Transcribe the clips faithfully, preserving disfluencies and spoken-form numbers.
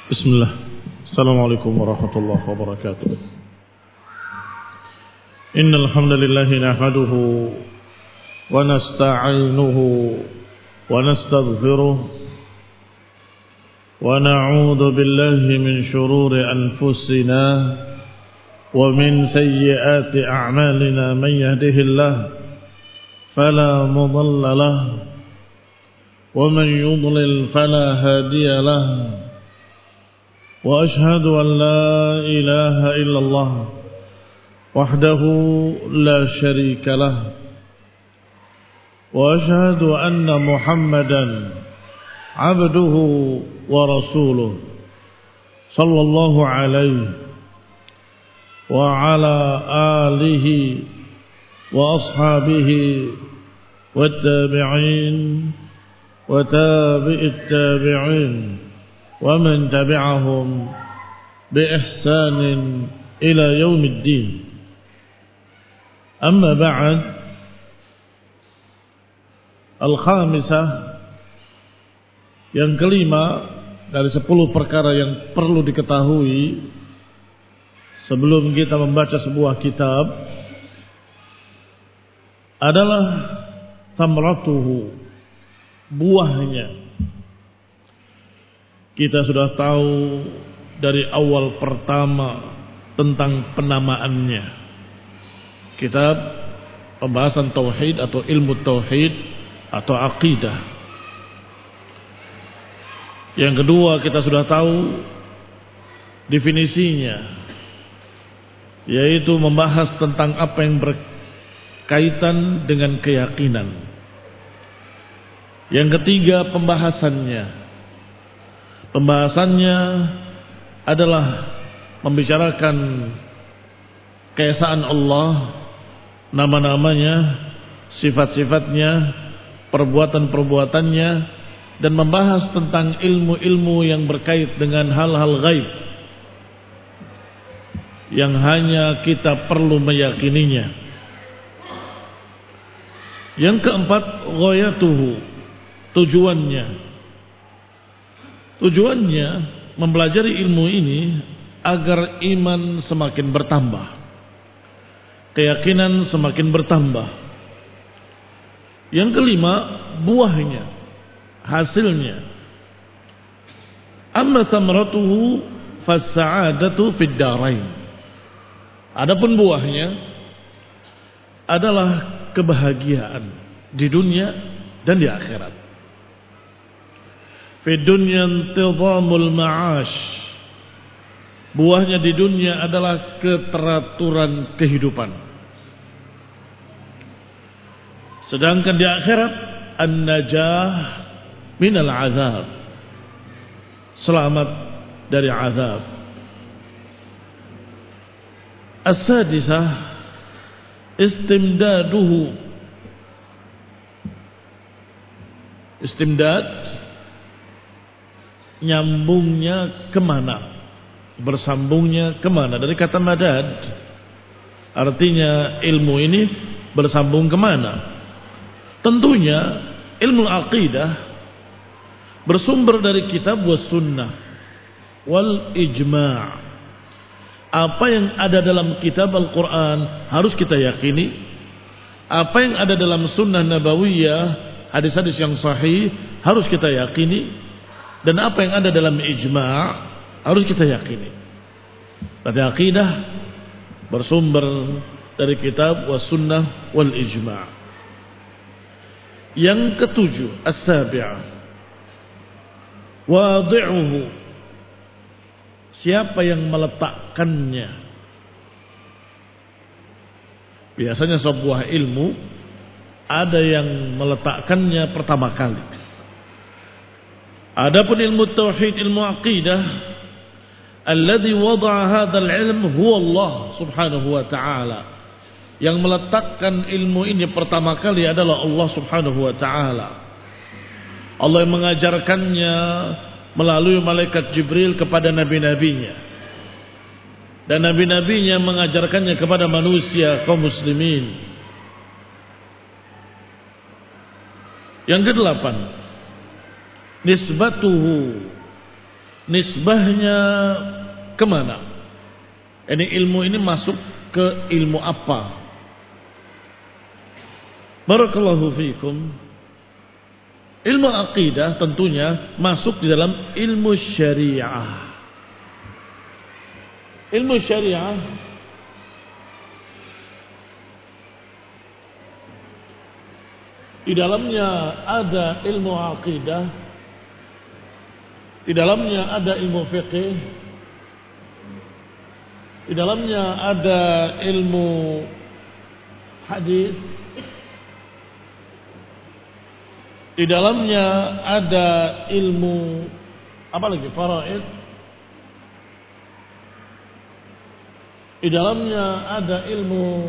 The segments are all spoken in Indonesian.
Bismillah. Assalamualaikum warahmatullahi wabarakatuh. Innal hamdalillah nahmaduhu wa nasta'inuhu wa nastaghfiruh wa na'udzu billahi min shururi anfusina wa min sayyiati a'malina man yahdihillah fala mudilla lahu wa man yudlil fala hadiya lahu. وأشهد أن لا إله إلا الله وحده لا شريك له وأشهد أن محمدا عبده ورسوله صلى الله عليه وعلى آله وأصحابه والتابعين وتابع التابعين ومن تبعهم بإحسان إلى يوم الدين. أما بعد، al-khamisah, yang kelima dari sepuluh perkara yang perlu diketahui sebelum kita membaca sebuah kitab adalah tamratuhu, buahnya. Kita sudah tahu dari awal pertama tentang penamaannya. Kitab pembahasan tauhid atau ilmu tauhid atau akidah. Yang kedua, kita sudah tahu definisinya, yaitu membahas tentang apa yang berkaitan dengan keyakinan. Yang ketiga, pembahasannya. Pembahasannya adalah membicarakan keesaan Allah, nama-namanya, sifat-sifatnya, perbuatan-perbuatannya, dan membahas tentang ilmu-ilmu yang berkait dengan hal-hal gaib yang hanya kita perlu meyakininya. Yang keempat, ghayatuhu, tujuannya. Tujuannya mempelajari ilmu ini agar iman semakin bertambah, keyakinan semakin bertambah. Yang kelima, buahnya, hasilnya. Amma tamratuhu fas-sa'adatu fid darain. Adapun buahnya adalah kebahagiaan di dunia dan di akhirat. Fi dunya intizamul ma'ash. Buahnya di dunia adalah keteraturan kehidupan. Sedangkan di akhirat an-najah minal azab. Selamat dari azab. As-sadisah istimdaduhu. Istimdad, nyambungnya kemana, bersambungnya kemana, dari kata madad. Artinya ilmu ini bersambung kemana? Tentunya ilmu aqidah bersumber dari kitab was sunnah wal ijma'. Apa yang ada dalam kitab Al-Quran harus kita yakini. Apa yang ada dalam sunnah nabawiyah, hadis-hadis yang sahih, harus kita yakini. Dan apa yang ada dalam ijma' harus kita yakini. Berarti akidah bersumber dari kitab was sunnah wal ijma'. Yang ketujuh, as-sabi'ah, wadi'uhu, siapa yang meletakkannya. Biasanya sebuah ilmu ada yang meletakkannya pertama kali. Adapun ilmu tauhid, ilmu aqidah, alladhi wada'a hadzal ilm huwa Allah subhanahu wa ta'ala. Yang meletakkan ilmu ini pertama kali adalah Allah subhanahu wa ta'ala. Allah yang mengajarkannya melalui malaikat Jibril kepada nabi-nabinya. Dan nabi-nabinya mengajarkannya kepada manusia kaum muslimin. Yang kedelapan, nisbatuhu nisbahnya kemana? Ini ilmu ini masuk ke ilmu apa? Barakallahu fiikum. Ilmu akidah tentunya masuk di dalam ilmu syariah. Ilmu syariah di dalamnya ada ilmu akidah, di dalamnya ada ilmu fiqih, di dalamnya ada ilmu hadis, di dalamnya ada ilmu apa lagi? Faraid. Di dalamnya ada ilmu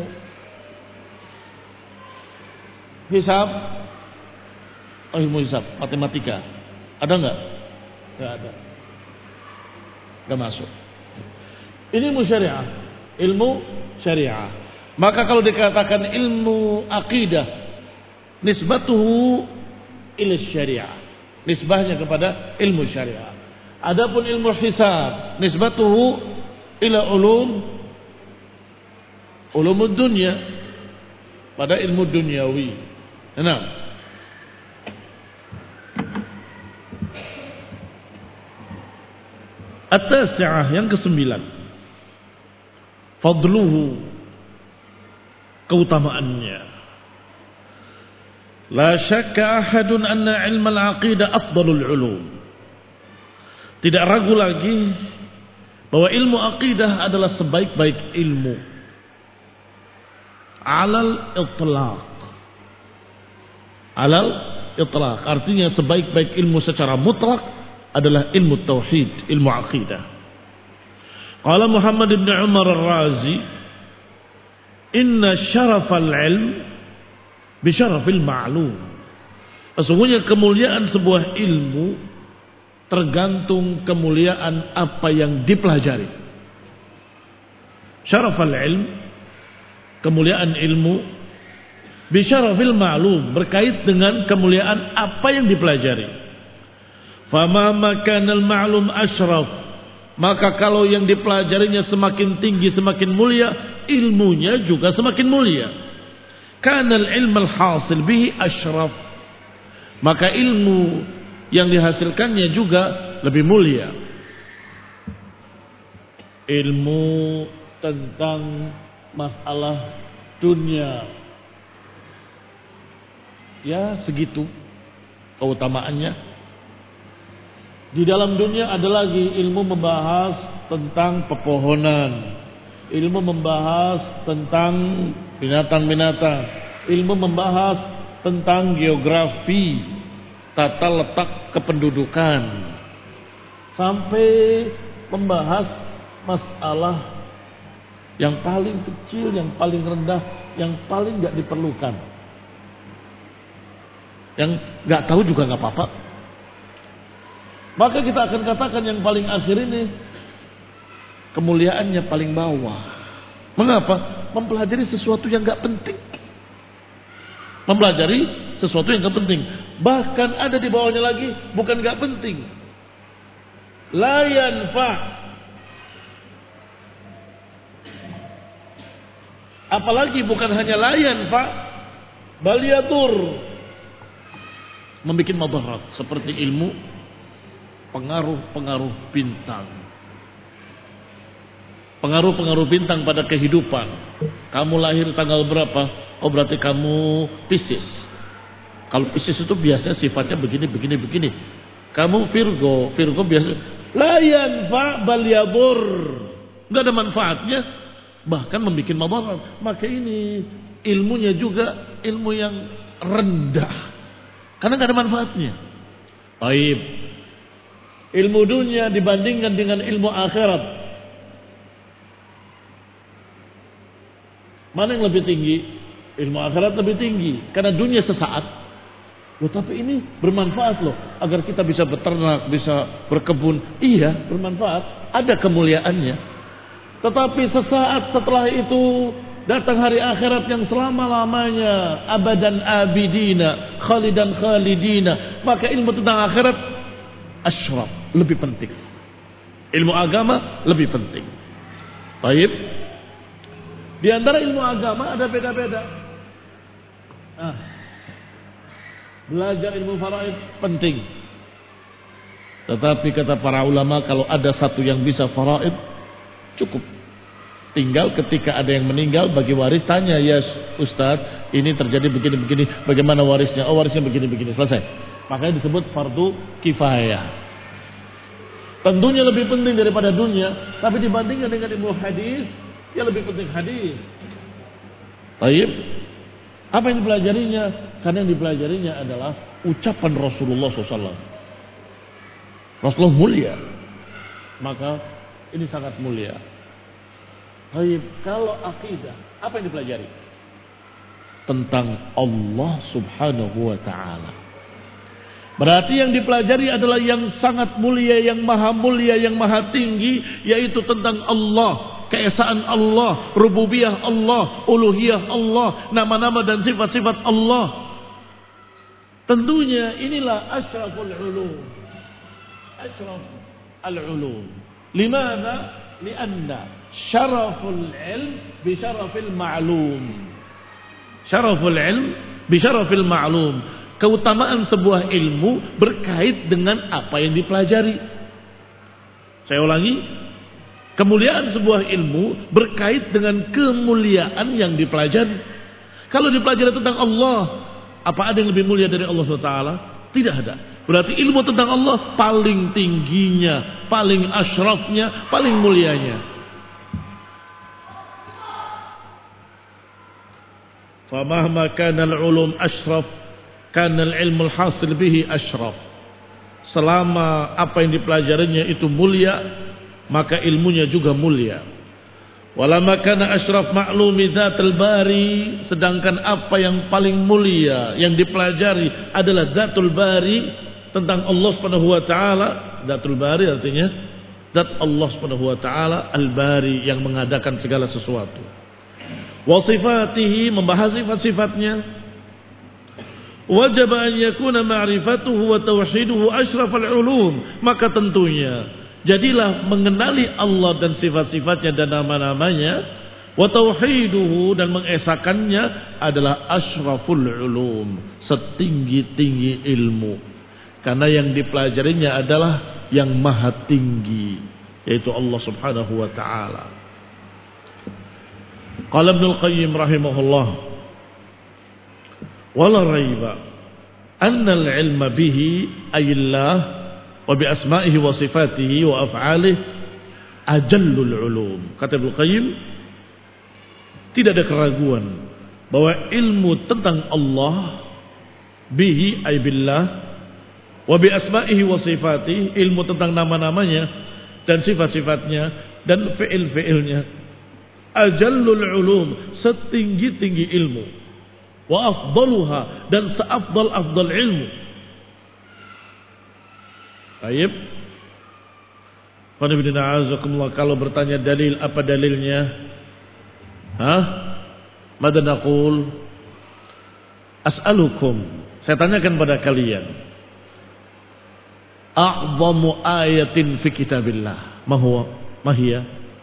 hisab. Oh, ilmu hisab, matematika. Ada enggak? Enggak ada. Enggak masuk. Ini ilmu syariah. Ilmu syariah. Maka kalau dikatakan ilmu akidah, nisbatuhu ila syariah. Nisbahnya kepada ilmu syariah. Adapun ilmu hisab, nisbatuhu ila ulum ulumud dunya, pada ilmu duniawi. Nah, at-tasi'ah yang kesembilan, fadluhu, keutamaannya. La syakka ahadun anna ilmu al-aqidah afdalul ulum. Tidak ragu lagi bahwa ilmu aqidah adalah sebaik-baik ilmu. Alal itlaq. Alal itlaq artinya sebaik-baik ilmu secara mutlak adalah ilmu tauhid, ilmu aqidah. Qala Muhammad ibn Umar ar-Razi, inna syarafal ilm bi syarafil ma'lum. Sesungguhnya kemuliaan sebuah ilmu tergantung kemuliaan apa yang dipelajari. Syarafal ilm, kemuliaan ilmu, bi syarafil ma'lum, berkait dengan kemuliaan apa yang dipelajari. Fama makanal ma'lum asyraf, maka kalau yang dipelajarinya semakin tinggi, semakin mulia, ilmunya juga semakin mulia. Kanal ilmu al-hasil bihi asyraf, maka ilmu yang dihasilkannya juga lebih mulia. Ilmu tentang masalah dunia, ya segitu keutamaannya. Di dalam dunia ada lagi ilmu membahas tentang pepohonan, ilmu membahas tentang binatang-binatang, ilmu membahas tentang geografi, tata letak kependudukan, sampai membahas masalah yang paling kecil, yang paling rendah, yang paling gak diperlukan, yang gak tahu juga gak apa-apa. Maka kita akan katakan yang paling akhir ini kemuliaannya paling bawah. Mengapa? Mempelajari sesuatu yang gak penting. Mempelajari sesuatu yang gak penting. Bahkan ada di bawahnya lagi, bukan gak penting, la yanfa'. Apalagi bukan hanya la yanfa', bal yadur, membikin madarat, seperti ilmu pengaruh-pengaruh bintang. Pengaruh-pengaruh bintang pada kehidupan. Kamu lahir tanggal berapa? Oh berarti kamu Pisces. Kalau Pisces itu biasanya sifatnya begini, begini, begini. Kamu Virgo, Virgo biasa la yanfa' bal yadur, enggak ada manfaatnya, bahkan membikin madarat. Maka ini ilmunya juga ilmu yang rendah, karena enggak ada manfaatnya. Baik. Ilmu dunia dibandingkan dengan ilmu akhirat, mana yang lebih tinggi? Ilmu akhirat lebih tinggi, karena dunia sesaat. Loh, tapi ini bermanfaat loh, agar kita bisa beternak, bisa berkebun. Iya, bermanfaat, ada kemuliaannya. Tetapi sesaat setelah itu datang hari akhirat yang selama-lamanya, abadan abidina, khalidan khalidina. Maka ilmu tentang akhirat asyraf, lebih penting. Ilmu agama lebih penting. Baik. Di antara ilmu agama ada beda-beda. Ah. Belajar ilmu faraid penting. Tetapi kata para ulama, kalau ada satu yang bisa faraid cukup. Tinggal ketika ada yang meninggal bagi waris, tanya, ya Ustaz, ini terjadi begini-begini, bagaimana warisnya? Oh, warisnya begini-begini, selesai. Makanya disebut fardu kifayah. Tentunya lebih penting daripada dunia, tapi dibandingkan dengan ilmu hadis, ya lebih penting hadis. Baik. Apa yang dipelajarinya? Karena yang dipelajarinya adalah ucapan Rasulullah shallallahu alaihi wasallam. Rasulullah mulia, maka ini sangat mulia. Baik, kalau akidah, apa yang dipelajari? Tentang Allah subhanahu wa ta'ala. Berarti yang dipelajari adalah yang sangat mulia, yang maha mulia, yang maha tinggi, yaitu tentang Allah, keesaan Allah, rububiyah Allah, uluhiyah Allah, nama-nama dan sifat-sifat Allah. Tentunya inilah asyraful ulum. Asyraf al-ulum. Limana? Lianna syaraful ilm bi syarafil ma'lum. Syaraful ilm bi syarafil ma'lum. Keutamaan sebuah ilmu berkait dengan apa yang dipelajari. Saya ulangi, kemuliaan sebuah ilmu berkait dengan kemuliaan yang dipelajari. Kalau dipelajari tentang Allah, apa ada yang lebih mulia dari Allah subhanahu wa taala? Tidak ada. Berarti ilmu tentang Allah paling tingginya, paling asyrafnya, paling mulianya. Famahma kana al-ulum asyraf, kana al-ilmu al-hasil bihi asyraf. Selama apa yang dipelajarinya itu mulia, maka ilmunya juga mulia. Walamma kana asyraf ma'lumi dzatul bari, sedangkan apa yang paling mulia yang dipelajari adalah dzatul bari, tentang Allah Subhanahu wa taala. Dzatul bari artinya zat Allah Subhanahu wa taala, al-bari, yang mengadakan segala sesuatu. Wa sifatihi, membahas sifat-sifatnya. Wajib an yakuna ma'rifatuhu wa tauhiduhu asyrafal ulum, maka tentunya jadilah mengenali Allah dan sifat-sifatnya dan nama-namanya, wa tauhiduhu, dan mengesakannya adalah asyraful ulum, setinggi-tinggi ilmu. Karena yang dipelajarinya adalah yang maha tinggi, yaitu Allah subhanahu wa ta'ala. Qala Ibnul Qayyim rahimahullah, wala raiba anna al-ilma bihi ayillah wa bi asma'ihi wa sifatihi wa af'alihi ajallul ulum. Kata Ibnu Qayyim, tidak ada keraguan bahwa ilmu tentang Allah, bihi ay billah, wa bi asma'ihi wa sifatihi, ilmu tentang nama-namanya dan sifat-sifatnya dan fi'il-fi'ilnya, ajallul ulum, setinggi-tinggi ilmu, wa afdaluha, dan seafdal-afdal ilmu. Baik. Kalau bertanya dalil, apa dalilnya? Hah? Mada naqul? As'alukum, saya tanyakan pada kalian, a'zamu ayatin fi kitabillah, ma huwa? Ma hiya?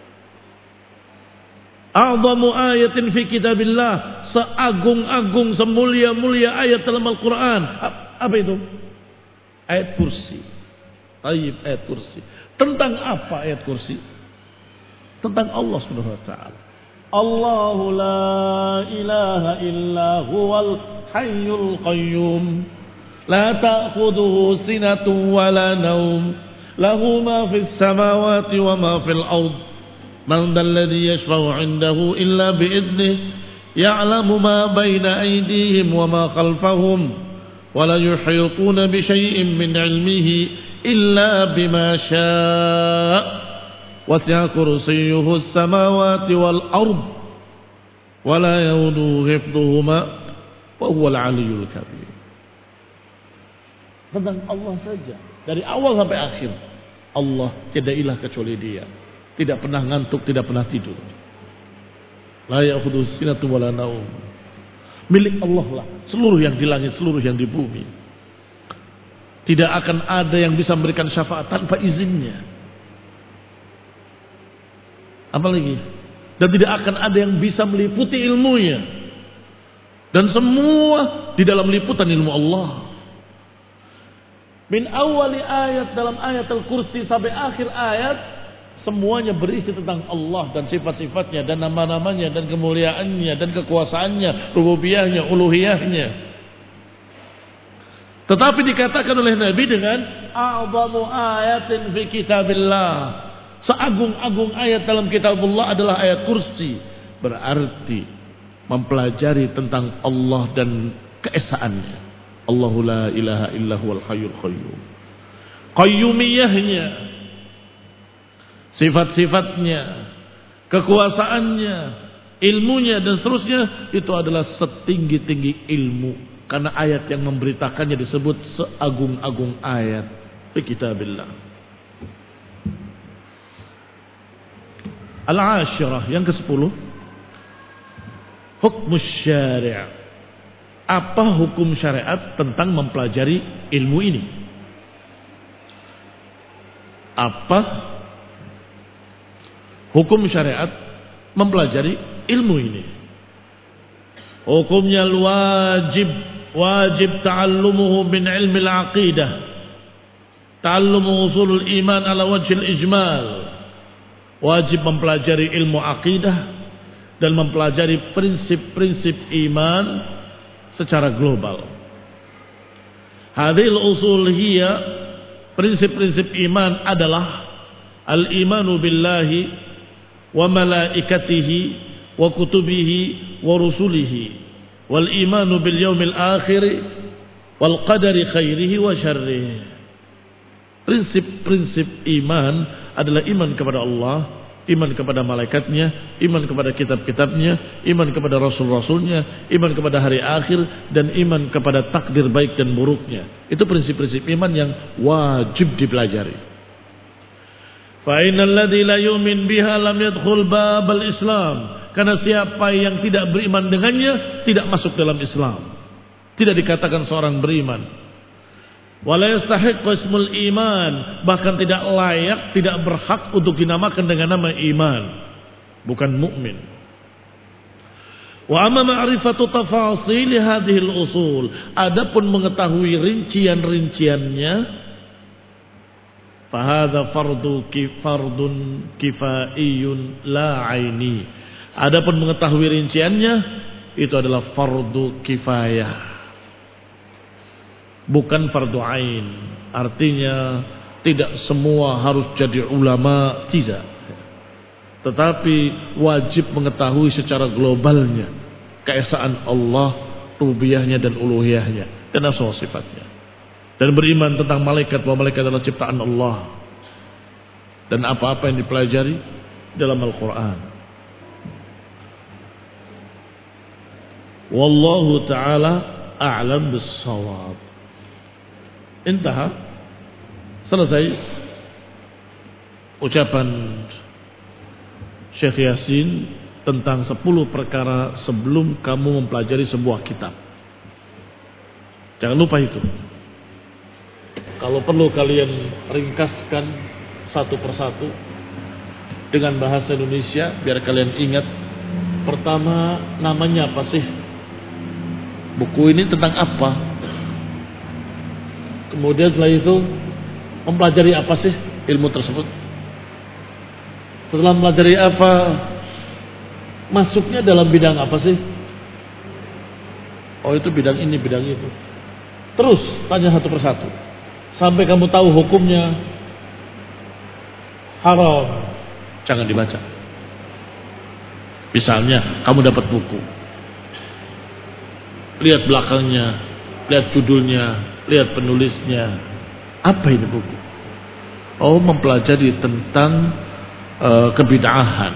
A'zamu ayatin fi kitabillah, seagung-agung, semulia-mulia ayat dalam Al-Quran. Apa itu? Ayat kursi. Tayyib, ayat kursi. Tentang apa ayat kursi? Tentang Allah subhanahu wa ta'ala. Allahu la ilaha illa huwal hayyul qayyum, la ta'khudhuhu sinatun wa la nawm, lahu ma fis samawati wa ma fil ard, man dhal ladzi yashfa'u 'indahu illa bi idnihi, ya'lamu ma bayna aydihim wa ma khalfahum, wa la yuhituna bi shay'in min 'ilmihi illa bima syaa', wasi'a kursiyyuhu as-samawati wal ard, wa la yauduhu hifdhuhuma wa huwal 'aliyyul kabir. Tentang Allah saja, dari awal sampai akhir. Allah tidak ilah kecuali Dia, tidak pernah ngantuk, tidak pernah tidur. La ya'khudhuhu sinatun wa la naum. Milik Allah lah seluruh yang di langit, seluruh yang di bumi. Tidak akan ada yang bisa memberikan syafaat tanpa izinnya. Apalagi? Dan tidak akan ada yang bisa meliputi ilmunya. Dan semua di dalam liputan ilmu Allah. Min awali ayat dalam ayat Al-Kursi sampai akhir ayat, semuanya berisi tentang Allah dan sifat-sifatnya dan nama-namanya dan kemuliaannya dan kekuasaannya, rububiyahnya, uluhiyahnya. Tetapi dikatakan oleh Nabi dengan a'zamu ayatin fi kitabillah. Seagung-agung ayat dalam kitabullah adalah ayat Kursi. Berarti mempelajari tentang Allah dan keesaannya. Allahu la ilaha illa huwal hayyul qayyum. Qayyumiyahnya, sifat-sifatnya, kekuasaannya, ilmunya dan seterusnya, itu adalah setinggi-tinggi ilmu. Karena ayat yang memberitakannya disebut seagung-agung ayat di kitabillah. Al-Ashirah, yang kesepuluh, hukmus syari'. Apa hukum syariat tentang mempelajari ilmu ini? Apa hukum syariat mempelajari ilmu ini? Hukumnya wajib, wajib ta'allumuhu min ilmi al-aqidah. Ta'allumu usulul iman ala wajhil ijmal. Wajib mempelajari ilmu aqidah dan mempelajari prinsip-prinsip iman secara global. Hadhil usul hiya, prinsip-prinsip iman adalah al-imanu billahi wa malaikatihi wa kutubihi wa rusulihi wal imanu bil yaumil akhir wal qadari khairihi wa syarrihi. Prinsip-prinsip iman adalah iman kepada Allah, iman kepada malaikatnya, iman kepada kitab-kitabnya, iman kepada rasul-rasulnya, iman kepada hari akhir, dan iman kepada takdir baik dan buruknya. Itu prinsip-prinsip iman yang wajib dipelajari. Fa innal ladzi la yu'min biha lam yadkhul babal Islam. Karena siapa yang tidak beriman dengannya tidak masuk dalam Islam. Tidak dikatakan seorang beriman. Wala yastahiqqu ismul iman, bahkan tidak layak, tidak berhak untuk dinamakan dengan nama iman, bukan mukmin. Wa amma ma'rifatu tafasil hadhihi al-usul, adapun mengetahui rincian-rinciannya, fa hadza fardu kifardun kifaiyun la aini. Adapun mengetahui rinciannya itu adalah fardu kifayah, bukan fardu ain. Artinya tidak semua harus jadi ulama, tidak. Tetapi wajib mengetahui secara globalnya keesaan Allah, rububiyahnya dan uluhiyahnya dan asal sifatnya. Dan beriman tentang malaikat, bahwa malaikat adalah ciptaan Allah. Dan apa-apa yang dipelajari dalam Al-Quran. Wallahu ta'ala a'lam bis-shawab. Intaha, selesai ucapan Syekh Yasin tentang sepuluh perkara sebelum kamu mempelajari sebuah kitab. Jangan lupa itu. Kalau perlu kalian ringkaskan satu persatu dengan bahasa Indonesia biar kalian ingat. Pertama, namanya apa sih? Buku ini tentang apa? Kemudian setelah itu mempelajari apa sih ilmu tersebut? Setelah mempelajari apa, masuknya dalam bidang apa sih? Oh itu bidang ini, bidang itu. Terus tanya satu persatu sampai kamu tahu hukumnya. Haram, jangan dibaca. Misalnya kamu dapat buku, lihat belakangnya, lihat judulnya, lihat penulisnya. Apa ini buku? Oh, mempelajari tentang uh, kebid'ahan.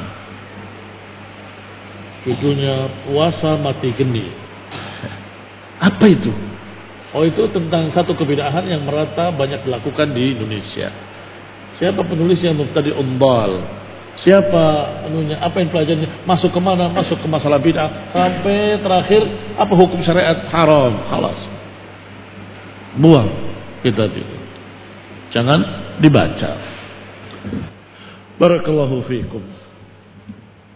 Judulnya Puasa Mati Geni. Apa itu? Oh, itu tentang satu kebid'ahan yang merata banyak dilakukan di Indonesia. Siapa penulisnya? Muftadi Umbal. Siapa anunya? Apa yang pelajarannya? Masuk ke mana? Masuk ke masalah bid'ah. Sampai terakhir apa hukum syariat? Haram. Halas. Buang kitab itu. Jangan dibaca. Barakallahu fiikum.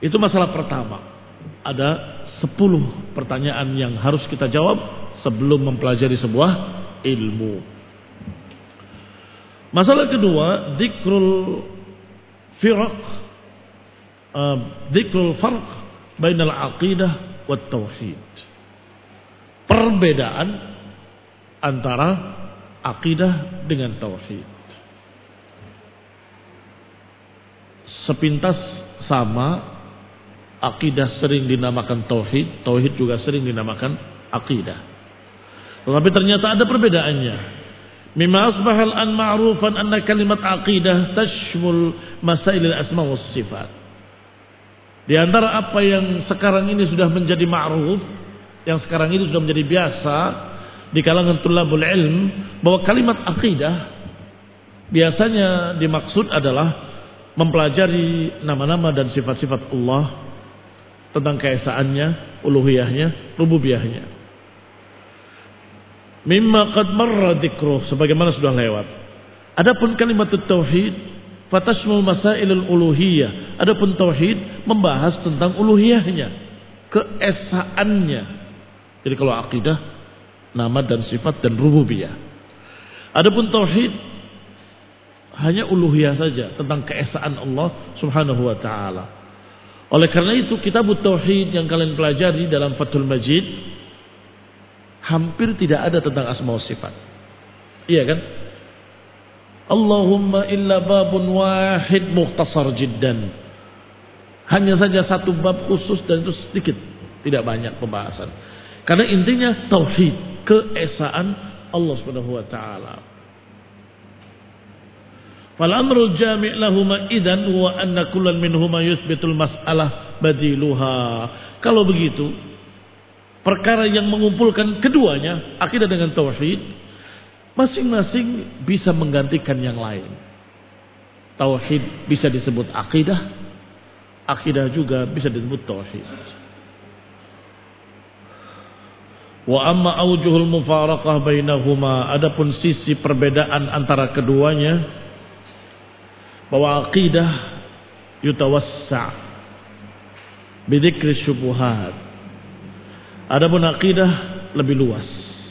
Itu masalah pertama. Ada sepuluh pertanyaan yang harus kita jawab sebelum mempelajari sebuah ilmu. Masalah kedua, dzikrul firaq, uh, dzikrul farq bainal aqidah wat tauhid. Perbedaan antara aqidah dengan tauhid. Sepintas sama, aqidah sering dinamakan tauhid, tauhid juga sering dinamakan aqidah. Tetapi ternyata ada perbedaannya. Mimma asbahal an ma'rufan anna kalimat aqidah tashmul masail al-asma was sifat. Di antara apa yang sekarang ini sudah menjadi ma'ruf, yang sekarang ini sudah menjadi biasa di kalangan tulabul ilm, bahwa kalimat aqidah biasanya dimaksud adalah mempelajari nama-nama dan sifat-sifat Allah, tentang keesaannya, uluhiyahnya, rububiyahnya. Mimma qad marra dzikruh, sebagaimana sudah lewat. Adapun kalimat tauhid fatashmul masailul uluhiyah. Adapun tauhid membahas tentang uluhiyahnya, keesaannya. Jadi kalau akidah nama dan sifat dan rububiyah. Adapun tauhid hanya uluhiyah saja, tentang keesaan Allah Subhanahu wa taala. Oleh karena itu kitab tauhid yang kalian pelajari dalam Fathul Majid hampir tidak ada tentang asma wa sifat. Iya kan? Allahumma illa babun wahid mukhtasar jiddan. Hanya saja satu bab khusus dan itu sedikit, tidak banyak pembahasan. Karena intinya tauhid, keesaan Allah Subhanahu wa taala. Fal amrul jami' lahuma idzan wa anna kullan minhuma yuthbitul mas'alah badiluha. Kalau begitu, perkara yang mengumpulkan keduanya, akidah dengan tauhid, masing-masing bisa menggantikan yang lain. Tauhid bisa disebut akidah, akidah juga bisa disebut tauhid. Wa amma aujuhul mufaraqah bainahuma, adapun sisi perbedaan antara keduanya, bahwa akidah yutawassa' bidzikri syubuhat. Adapun akidah lebih luas,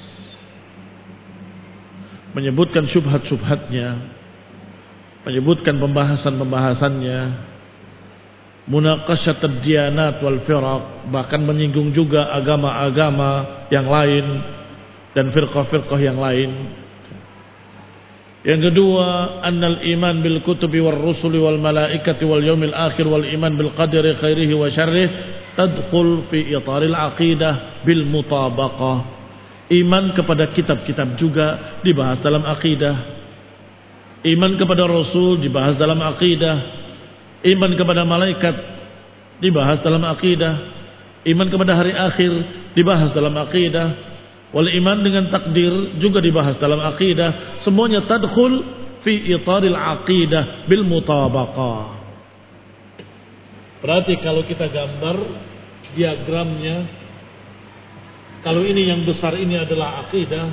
menyebutkan syubhat-syubhatnya, menyebutkan pembahasan-pembahasannya, munaqashat ad-diyanat wal firaq, bahkan menyinggung juga agama-agama yang lain dan firqah-firqah yang lain. Yang kedua, annal iman bil kutubi wal rusuli wal malaikati wal yaumil akhir wal iman bil qadri khairihi wa syarrih tadkhul fi itaril aqidah bil mutabaqah. Iman kepada kitab-kitab juga dibahas dalam akidah. Iman kepada Rasul dibahas dalam akidah. Iman kepada malaikat dibahas dalam akidah. Iman kepada hari akhir dibahas dalam akidah. Wal iman dengan takdir juga dibahas dalam akidah. Semuanya tadkhul fi itaril aqidah bil mutabaqah. Berarti kalau kita gambar diagramnya, kalau ini yang besar ini adalah akidah,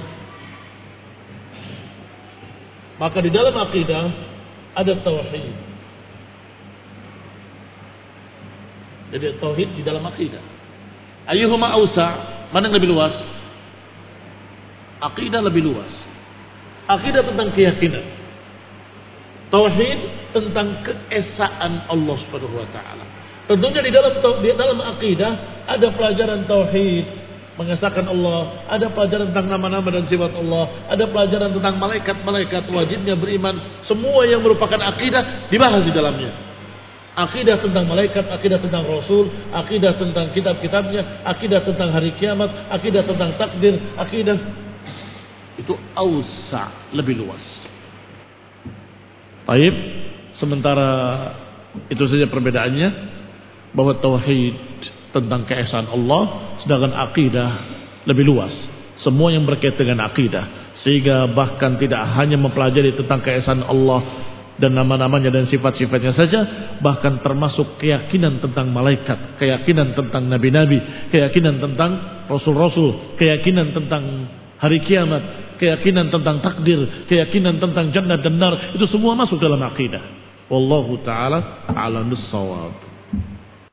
maka di dalam akidah ada tauhid. Jadi tauhid di dalam akidah. Ayyuhuma ausa', mana yang lebih luas? Akidah lebih luas. Akidah tentang keyakinan. Tauhid tentang keesaan Allah Subhanahu wa taala. Tentunya di dalam di dalam akidah ada pelajaran tauhid, mengesahkan Allah, ada pelajaran tentang nama-nama dan sifat Allah, ada pelajaran tentang malaikat-malaikat, wajibnya beriman, semua yang merupakan akidah dibahas di dalamnya. Akidah tentang malaikat, akidah tentang Rasul, akidah tentang kitab-kitabnya, akidah tentang hari kiamat, akidah tentang takdir, akidah itu ausa, lebih luas. Baik, sementara itu saja perbedaannya, bahwa tauhid tentang keesaan Allah, sedangkan akidah lebih luas. Semua yang berkaitan dengan akidah, sehingga bahkan tidak hanya mempelajari tentang keesaan Allah dan nama-namanya dan sifat-sifatnya saja, bahkan termasuk keyakinan tentang malaikat, keyakinan tentang nabi-nabi, keyakinan tentang rasul-rasul, keyakinan tentang hari kiamat, keyakinan tentang takdir, keyakinan tentang jannah dan nar, itu semua masuk dalam akidah. Wallahu ta'ala a'lam bis-shawab.